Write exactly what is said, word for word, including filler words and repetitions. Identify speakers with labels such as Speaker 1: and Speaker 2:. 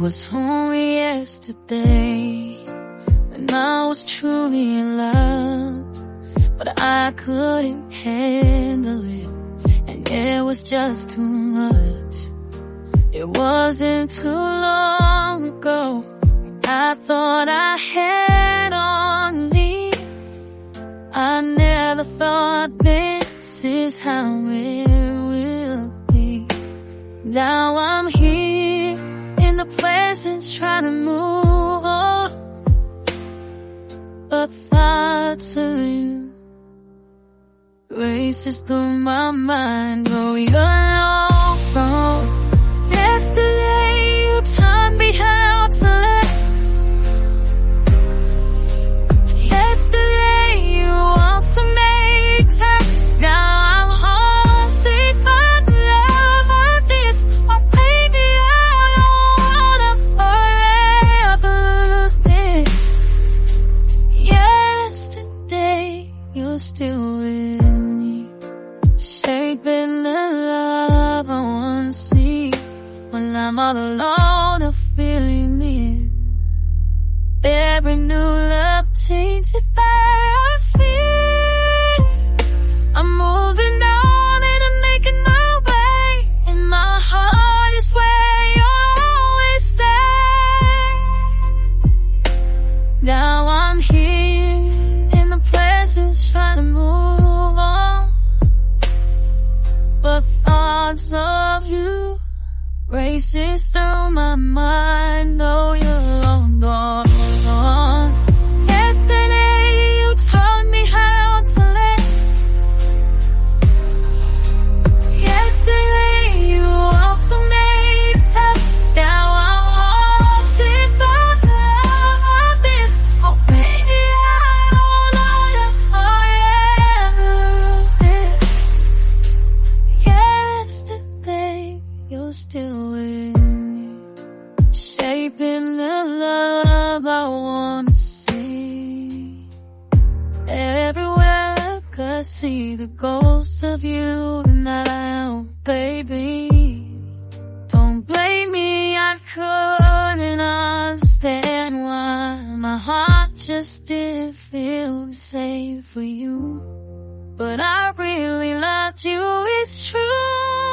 Speaker 1: was only yesterday when I was truly in love, but I couldn't handle it, and it was just too much. It wasn't too long ago I thought I had on me. I never thought this is how it will be. Now I'm here in the present trying to move on, but thoughts of you races through my mind. Oh, you're long gone. Yesterday you taught me how to let. Yesterday you also made time. Now I'm haunted by the love of this. Oh baby, I don't wanna forever lose this. Yesterday you're still with me, shaping the love I wanna see. When I'm all alone, I'm feeling it. Every new love tainted by our fear. I'm moving on and I'm making my way, and my heart is where you always stay. Now I'm here in the present trying to move on, but thoughts of you races through my mind. Oh, you're long gone. Yesterday you taught me how to let. Yesterday you also made it tough. Now I'm haunted by the love of this. Oh baby, I don't wanna forever lose this. Yesterday you're still with me, shaping the love I wanna see. Everywhere I could see the ghosts of you now, baby. Don't blame me, I couldn't understand why my heart just didn't feel the same for you. But I really loved you, it's true.